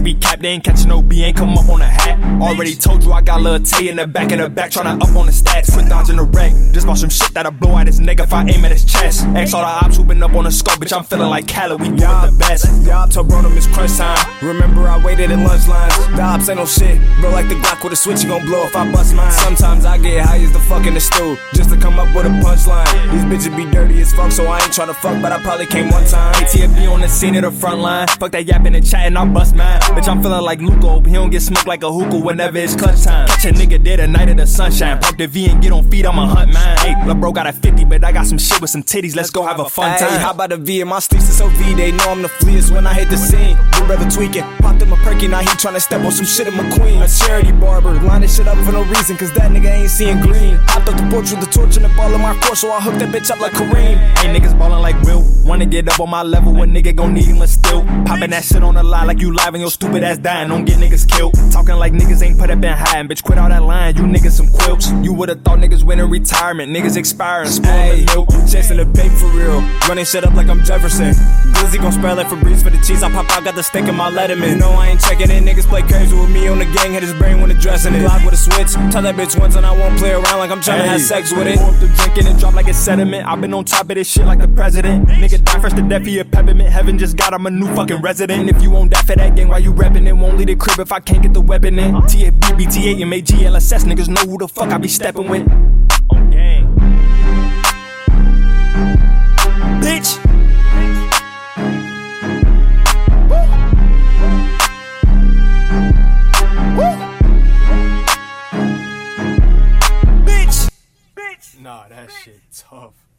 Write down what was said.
be capped, they ain't catching no B, ain't come up on a hat. Already told you I got Lil Tay in the back, tryna up on the stats. Quit dodging the wreck, just bought some shit that'll blow out his nigga if I aim at his chest. X all the ops who been up on the scope, bitch, I'm feeling like Cali, we doing the best. Y'all told bro them it's crunch time. Remember I waited in lunch lines. The ops ain't no shit, bro, like the Glock with a switch, you gon' blow if I bust mine. Sometimes I get high as the fuck in the stool, just to come up with a punchline. These bitches be dirty as fuck, so I ain't tryna fuck, but I probably came one time. ATFB on the scene of the front line. Fuck that yapping and chatting, I'll bust mine. Bitch, I'm feeling like Luco, he don't get smoked like a hookah whenever it's clutch time. Catch a nigga dead the night of the sunshine. Park the V and get on feet, I'ma hunt mine. Hey, lil' bro got a 50, but I got some shit with some titties, let's go have a fun time. Hey, how about the V and my sleeves is so V, they know I'm the fleetest when I hit the scene. Big brother tweaking, popped him a perky, now he tryna step on some shit in McQueen. A charity barber, line this shit up for no reason, cause that nigga ain't seeing green. Hopped up the porch with the torch and the ball in my court, so I hooked that bitch up like Kareem. Ain't niggas ballin' like Will, wanna get up on my level, when nigga gon' need him a still. Poppin' that shit on the line like you live and your stupid ass dying, don't get niggas killed. Talking like niggas ain't put up in high, and bitch quit all that line, you niggas some quilts. You would've thought niggas went in retirement, niggas expiring, spoilin' milk. Chasing the paper for real, running shit up like I'm Jefferson. Glizzy gon' spell it for breeze for the cheese, I pop out, got the steak in my Letterman. You know I ain't checking in, niggas play crazy with me on the gang, hit his brain when addressing it. Live with a switch, tell that bitch once and I won't play around like I'm tryna have sex with it. Pour up the drinkin' and drop like it's sediment, I been on top of this shit like the president. Nigga die fresh to death, he a peppermint, heaven just got him a new fucking resident. If you won't die for that gang, why you reppin' it? Won't leave the crib if I can't get the weapon in. TFB, BTA, MAG, LSS, niggas know who the fuck I be steppin' with. On gang. Bitch. Bitch. Nah, that shit tough.